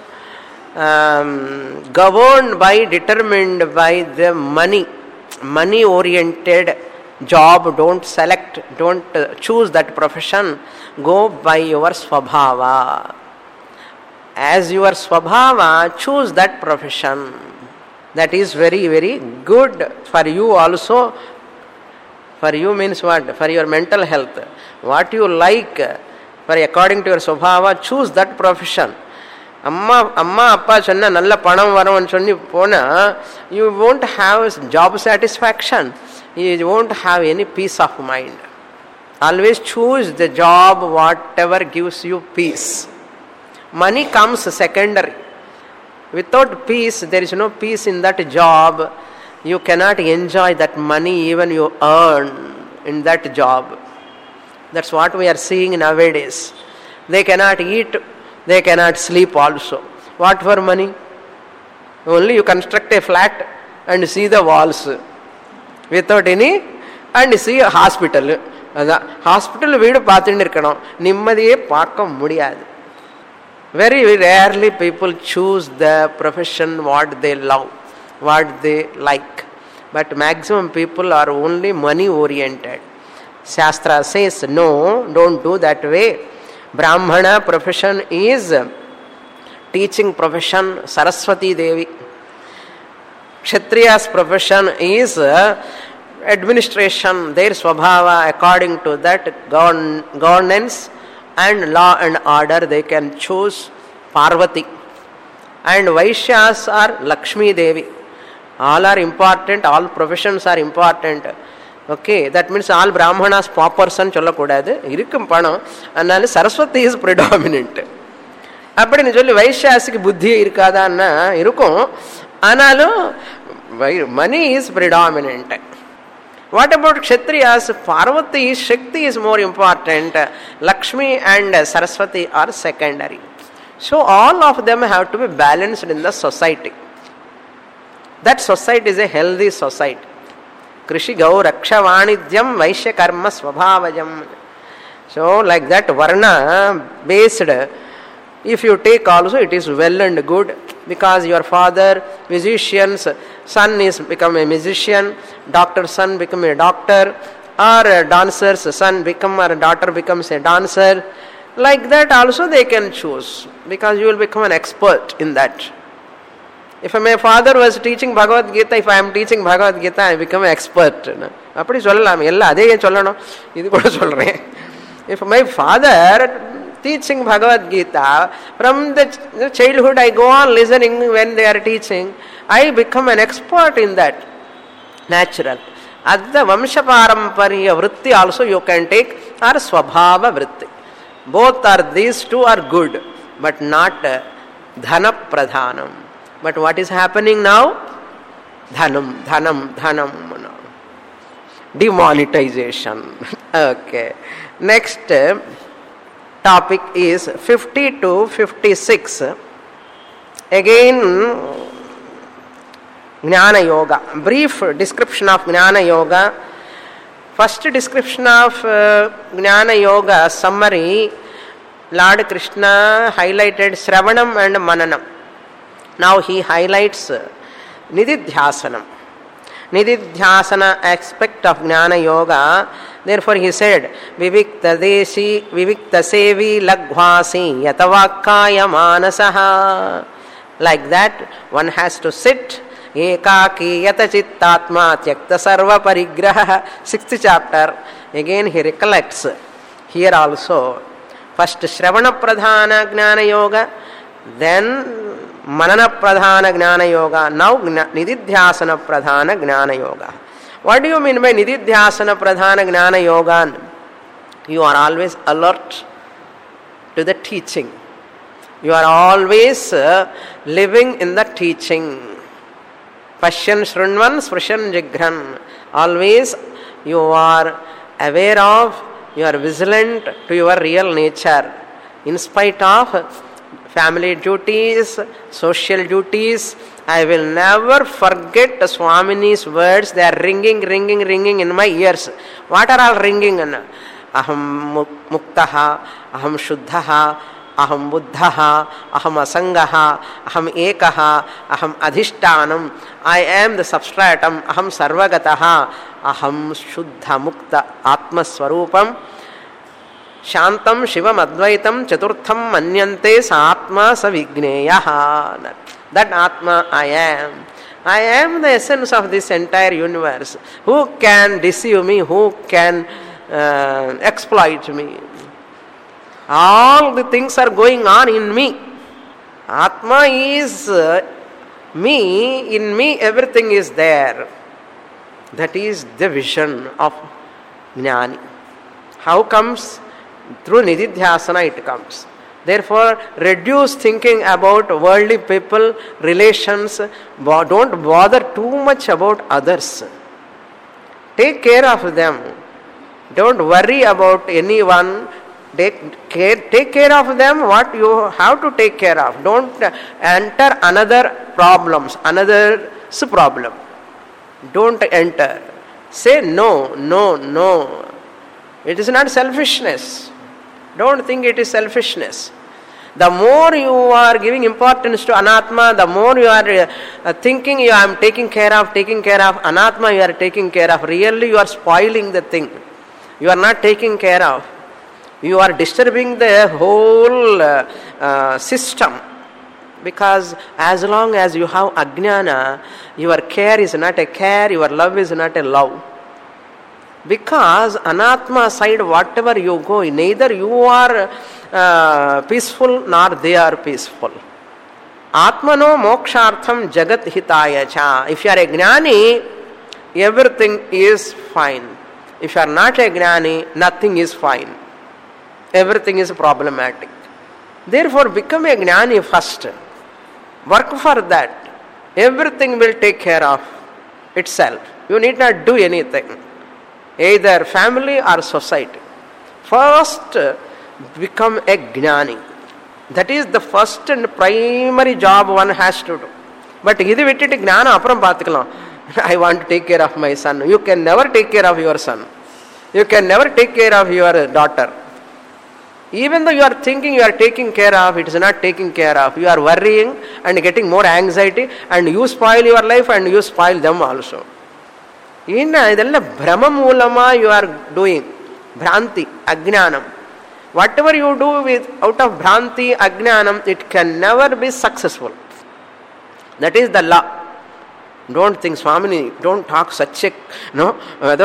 governed by, determined by the money oriented job. Don't select, don't choose that profession. Go by your swabhava. As your swabhava, choose that profession. That is very, very good for you also. For you means what? For your mental health. What you like, for according to your swabhava, choose that profession. அம்மா அப்பா சொன்னா நல்ல பணம் வரும்னு சொல்லி போனா, you won't have job satisfaction, you won't have any peace of mind. Always choose the job whatever gives you peace. Money comes secondary. Without peace, there is no peace in that job. You cannot enjoy that money even you earn in that job. That's what we are seeing nowadays. They cannot eat, they cannot sleep also. What for money? Only you construct a flat and see the walls without any, and see a hospital. Hospital வீடு பார்த்துட்டு இருக்கணும், நிம்மதியே பார்க்க முடியாது. Very rarely people choose the profession what they love, what they like. But maximum people are only money oriented. Shastra says no, don't do that way. Brahmana profession is teaching profession, Saraswati Devi. Kshatriya's profession is administration, their swabhava, according to that governance and law and order they can choose Parvati. And Vaishyas are Lakshmi Devi. All are important, all professions are important. Okay, that means all Brahmanas paupers and சொல்லக்கூடாது, இருக்கும் பணம், அதனால Saraswati is predominant. அப்படின்னு சொல்லி வைஷ்யாசிக்கு புத்தி இருக்காதான்னா இருக்கும், ஆனாலும் money is predominant. What about Kshatriyas? Parvati, Shakti is more important. Lakshmi and Saraswati are secondary. So all of them have to be balanced in the society. That society is a healthy society. Krishi Gau Raksha Vanidyam Vaishya Karma Swabhavajam. So like that Varna based, if you take also, it is well and good, because your father musician's son is become a musician, doctor's son become a doctor, or a dancer's son become, or a daughter becomes a dancer. Like that also they can choose, because you will become an expert in that. If my father was teaching Bhagavad Gita, if I am teaching Bhagavad Gita, I become an expert. அப்படி சொல்லலாம், எல்லாம் அதே சொல்லணும், இது கூட சொல்றேன். If my father teaching Bhagavad Gita, from the childhood I go on listening when they are teaching, I become an expert in that. Natural. Adda Vamsha Paramparya Vritti also you can take, or Swabhava Vritti. Both are, these two are good, but not Dhana Pradhanam. But what is happening now? Dhanam. Demonetization. Okay. Next topic is 50 to 56. Again, Jnana Yoga. Brief description of Jnana Yoga. First description of Jnana Yoga summary, Lord Krishna highlighted Shravanam and Mananam. Now he highlights Nididhyasanam. Nididhyasana aspect of Jnana Yoga. Therefore he said, Vivikta Deshi, Vivikta Sevi Lagvasi Yatavakaya Manasaha. Like that, one has to sit. Ekaki Yatachittatma Tyakta Sarva Parigraha. 6th chapter. Again he recollects. Here also, first Shravana Pradhana Jnana Yoga, then Manana Pradhana Jnana Yoga, now Nididhyasana Pradhana Jnana Yoga. What do you mean by Nididhyasana Pradhana Jnana Yoga? You are always alert to the teaching. You are always living in the teaching. Pashyan Shrunvan Sprishan Jigran. Always you are aware of, you are vigilant to your real nature. In spite of family duties, social duties, I will never forget Swamini's words. They are ringing in my ears. What are all ringing? Aham muktaha, aham shuddhaha, aham buddhaha, aham asangaha, aham ekaha, aham adhishtanam. I am the substratum, aham sarvagataha, aham shuddha mukta atma swarupam. Shantam Shivam Advaitam Chaturtham Manyante Satma Savigneyaha. That Atma I am. I am the essence of this entire universe. Who can deceive me? Who can exploit me? All the things are going on in me. Atma is me. In me everything is there. That is the vision of Jnani. How comes? Through Nididhyasana it comes. Therefore, reduce thinking about worldly people, relations. Don't bother too much about others. Take care of them. Don't worry about anyone. Take care of them what you have to take care of. Don't enter another another's problem. Don't enter. Say no. It is not selfishness. Don't think it is selfishness. The more you are giving importance to Anatma, the more you are thinking I am taking care of Anatma, you are taking care of. Really you are spoiling the thing. You are not taking care of. You are disturbing the whole system. Because as long as you have Ajnana, your care is not a care, your love is not a love. Because Anatma side, whatever you go, neither you are peaceful nor they are peaceful. Atmano mokshartham jagat hitaya cha. If you are a Jnani, everything is fine. If you are not a Jnani, nothing is fine. Everything is problematic. Therefore, become a Jnani first. Work for that. Everything will take care of itself. You need not do anything. Either family or society. First, become a Jnani. That is the first and primary job one has to do. But idu vittitu Jnana appuram paathukalam. I want to take care of my son. You can never take care of your son. You can never take care of your daughter. Even though you are thinking you are taking care of, it is not taking care of. You are worrying and getting more anxiety, and you spoil your life and you spoil them also. Idella Brahma Moolama you are doing. Bhranti, Ajnanam. Whatever you do with out of Bhranti, Ajnanam, it can never be successful. That is the law. Don't think, Swamini, don't talk such a, no,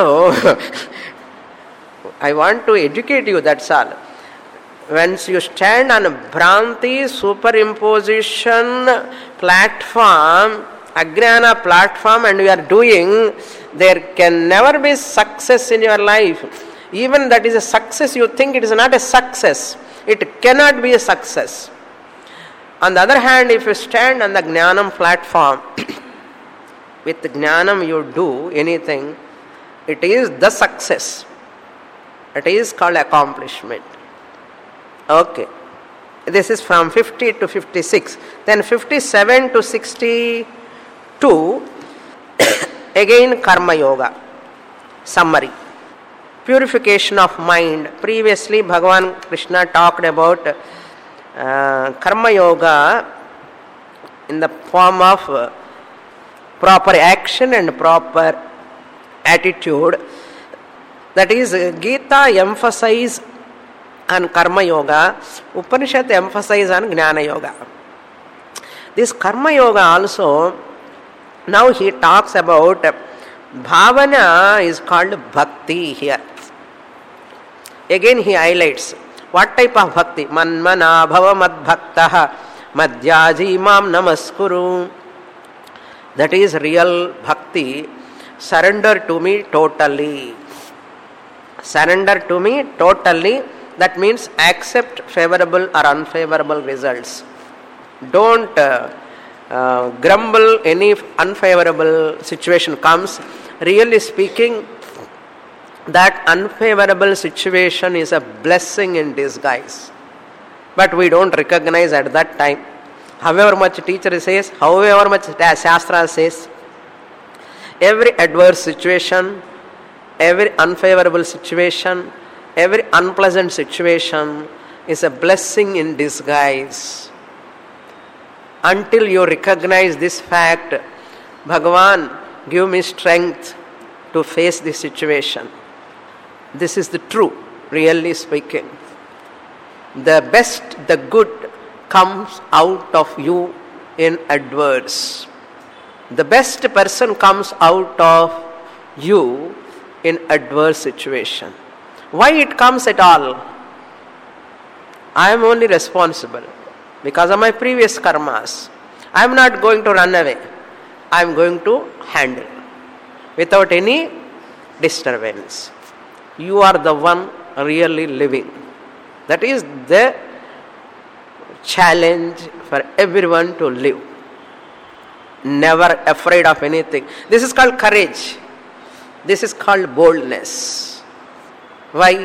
I want to educate you, that's all. Once you stand on a Bhranti superimposition platform, Ajnana platform, and you are doing, there can never be success in your life. Even that is a success, you think it is not a success. It cannot be a success. On the other hand, if you stand on the Jnanam platform, with Jnanam you do anything, it is the success. It is called accomplishment. Okay. This is from 50 to 56. Then 57 to 62, again Karma Yoga. Summary. Purification of mind. Previously, Bhagavan Krishna talked about Karma Yoga in the form of proper action and proper attitude. That is, Gita emphasize on Karma Yoga, Upanishad emphasize on Jnana Yoga. This Karma Yoga also, now he talks about Bhavana is called Bhakti here. Again he highlights what type of Bhakti. Manmana bhava mad bhaktaha madhyaji mam namaskuru. That is real Bhakti. Surrender to me totally. Surrender to me totally. That means accept favorable or unfavorable results. Don't grumble any unfavorable situation comes. Really speaking, that unfavorable situation is a blessing in disguise. But we don't recognize at that time. However much teacher says, however much Shastra says, every adverse situation, every unfavorable situation, every unpleasant situation is a blessing in disguise. Until you recognize this fact, Bhagavan, give me strength to face this situation. This is the true, really speaking. The best, the good comes out of you in adverse. The best person comes out of you in adverse situation. Why it comes at all? I am only responsible because of my previous karmas. I am not going to run away. I am going to handle without any disturbance. You are the one really living. That is the challenge for everyone to live. Never afraid of anything. This is called courage. This is called boldness. Why?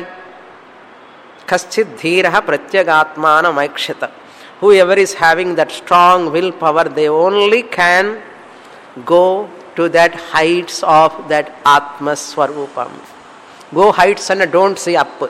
Kaschid dhiraha pratyagatmana maikshita. Whoever is having that strong willpower, they only can go to that heights of that Atma Swarupam. Go heights and don't see up.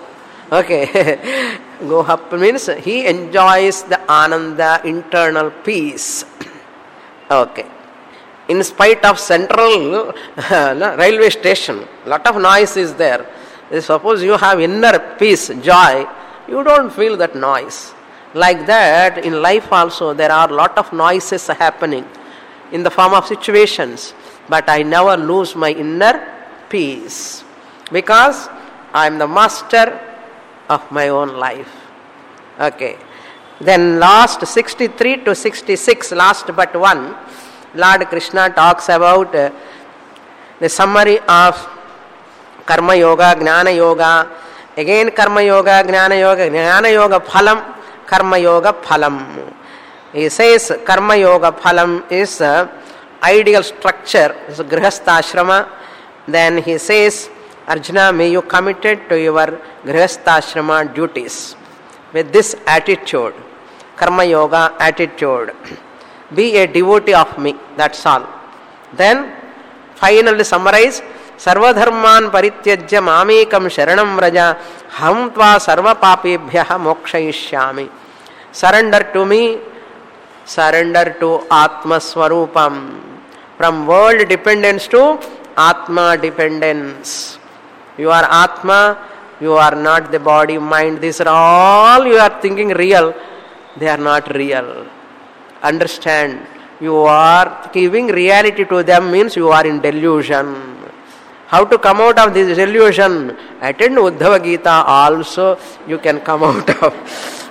Okay. Go up means he enjoys the Ananda, internal peace. Okay. In spite of central railway station, lot of noise is there. Suppose you have inner peace, joy, you don't feel that noise. Like that, in life also, there are lot of noises happening in the form of situations. But I never lose my inner peace. Because I am the master of my own life. Okay. Then last 63 to 66, last but one, Lord Krishna talks about the summary of Karma Yoga, Jnana Yoga. Again Karma Yoga, Jnana Yoga Phalam, Karma Yoga Phalam. He says Karma Yoga Phalam is ideal structure, is Grihastha Ashrama. Then he says, Arjuna, may you committed to your Grihastha Ashrama duties with this attitude, Karma Yoga attitude. Be a devotee of me, that's all. Then finally summarize, Sarvadharman parityajya mamekam sharanam vraja ham tva sarva papebhyaha mokshayishyami. Surrender to me, surrender to Atma Swarupam. From world dependence to Atma dependence. You are Atma, you are not the body, mind. These are all you are thinking real. They are not real. Understand, You are giving reality to them means you are in delusion. How to come out of this delusion? Attend Uddhava Gita also you can come out of.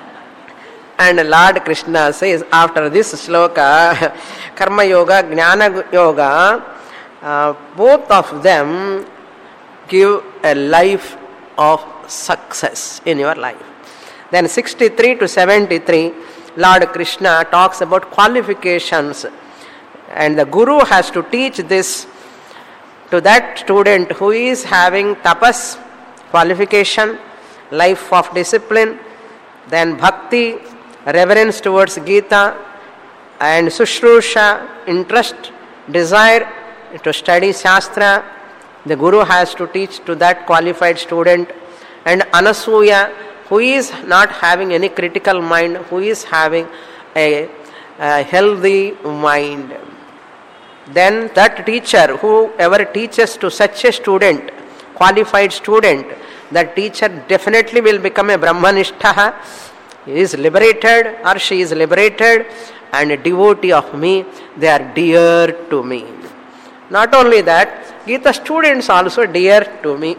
And Lord Krishna says after this sloka, Karma Yoga, Jnana Yoga, both of them give a life of success in your life. Then 63 to 73, Lord Krishna talks about qualifications, and the Guru has to teach this to that student who is having tapas, qualification, life of discipline, then bhakti, reverence towards Gita, and sushrusha, interest, desire to study Shastra. The Guru has to teach to that qualified student. And anasuya, who is not having any critical mind, who is having a healthy mind. Then that teacher, whoever teaches to such a student, qualified student, that teacher definitely will become a Brahmanishta. He is liberated or she is liberated and a devotee of me. They are dear to me. Not only that, Gita students also dear to me.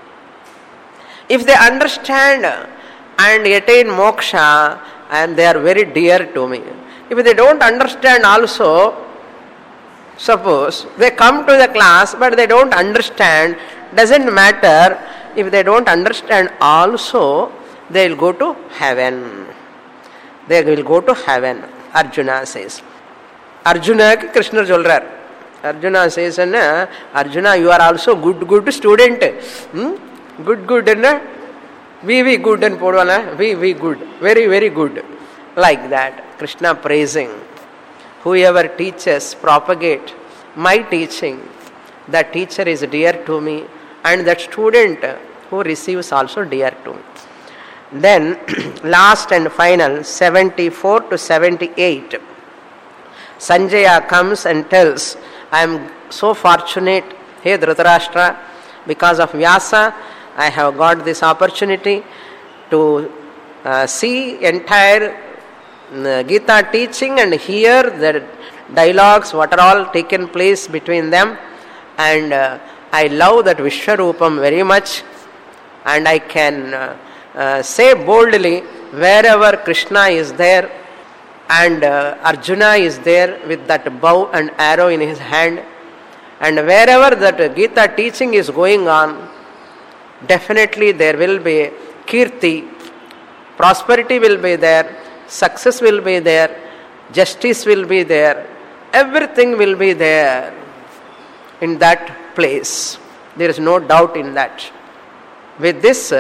If they understand and attain moksha, and they are very dear to me. If they don't understand also, suppose they come to the class but they don't understand, doesn't matter. If they don't understand also, they will go to heaven. They will go to heaven, Arjuna says. Arjuna ki Krishna solrar. Arjuna says, Arjuna, you are also good student. Good and we good and podvana, we good, very good. Like that, Krishna praising. Whoever teaches, propagate my teaching, that teacher is dear to me, and that student who receives also dear to me. Then, last and final, 74 to 78, Sanjaya comes and tells, I am so fortunate, hey Dhritarashtra, because of Vyasa, I have got this opportunity to see entire Gita teaching and hear the dialogues, what are all taken place between them. And I love that Vishwarupam very much, and I can say boldly, wherever Krishna is there and Arjuna is there with that bow and arrow in his hand, and wherever that Gita teaching is going on, definitely there will be kirti, prosperity will be there, success will be there, justice will be there, everything will be there in that place. There is no doubt in that. With this,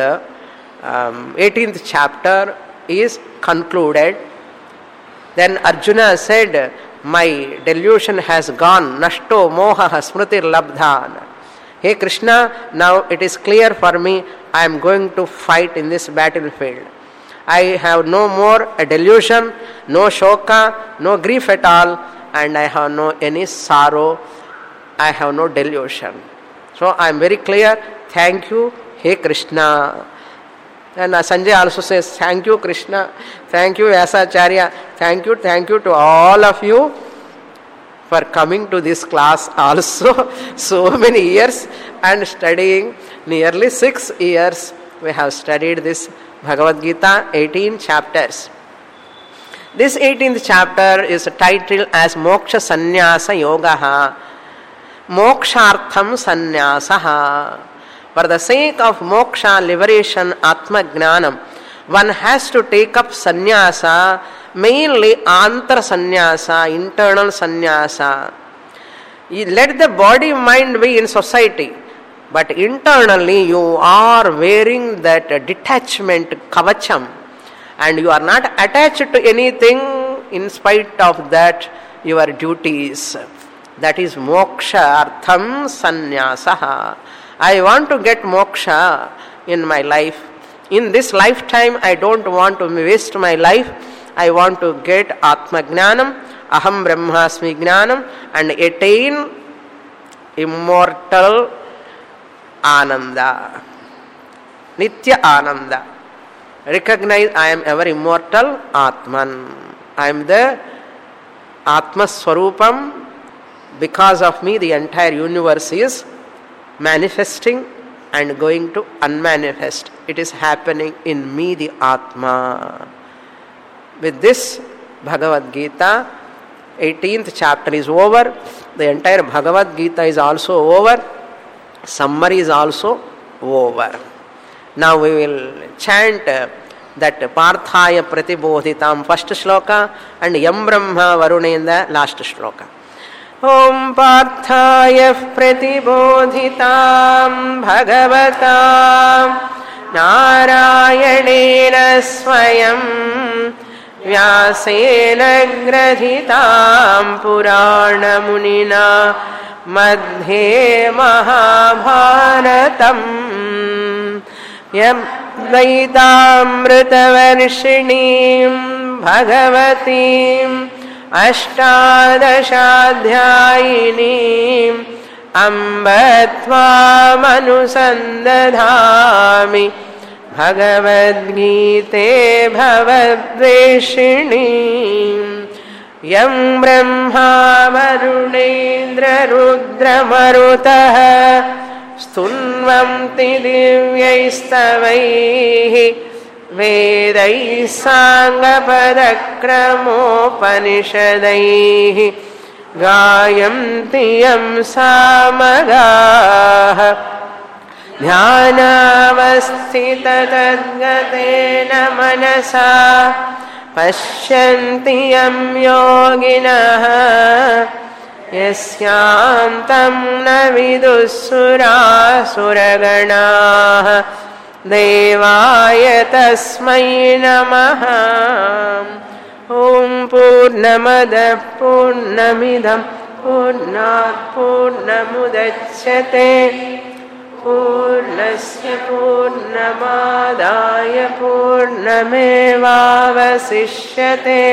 18th chapter is concluded. Then Arjuna said, my delusion has gone, nashto moha smritir labdhan. Hey Krishna, now it is clear for me, I am going to fight in this battlefield. I have no more a delusion, no shoka, no grief at all, and I have no any sorrow, I have no delusion. So I am very clear, thank you, hey Krishna. And Sanjay also says, thank you Krishna, thank you Vyasacharya, thank you to all of you for coming to this class also. So many years and studying, nearly 6 years we have studied this Bhagavad Gita, 18 chapters. This 18th chapter is titled as Moksha Sannyasa Yogaha, Mokshartham Sannyasaha. For the sake of moksha, liberation, Atma Jnanam, one has to take up sannyasa, mainly antar sannyasa, internal sannyasa. Let the body mind be in society, but internally you are wearing that detachment kavacham, and you are not attached to anything in spite of that your duties. That is moksha artham sannyasaha. I want to get moksha in my life. In this lifetime, I don't want to waste my life. I want to get Atma Jnanam, Aham Brahmasmi Jnanam, and attain immortal Ananda, Nitya Ananda. Recognize I am ever immortal Atman. I am the Atma Swarupam, because of me the entire universe is manifesting and going to unmanifest. It is happening in me, the Atma. With this, Bhagavad Gita, 18th chapter is over. The entire Bhagavad Gita is also over. Summary is also over. Now we will chant that Parthaya Pratibodhitam first shloka and Yam Brahma Varuna in the last shloka. Om Parthaya Pratibodhitam Bhagavatam Narayanena Swayam Vyasena Gradhitam Purana Munina Madhye Mahabharatam Yam Vaitamritavarshinim Bhagavatim Ashtadashadhyayinim Ambatvam Anusandadhami Bhagavad Gite Bhavadveshinim Yam Brahma Varunendra Rudra Marutaha Stunvamti Divyaistavaihi Vedai Sangapadakramopanishadaihi Gayanti Yam Samagaha Dhyanavasthita Tadgatena Manasa Pashyanti Yam Yoginaha Yasyam Tam Navidussura Suraganaha Devaya Tasmai Namaha Om Purnamada Purnamidam Purnat Purnamudachyate Purnasya Purnamadaya Purnamevavasishyate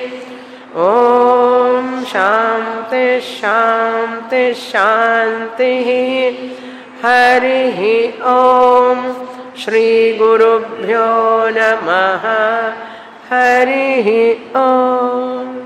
Om Shanti Shanti Shanti Harihi Om Shri Gurubhyo Namaha Harihi Om.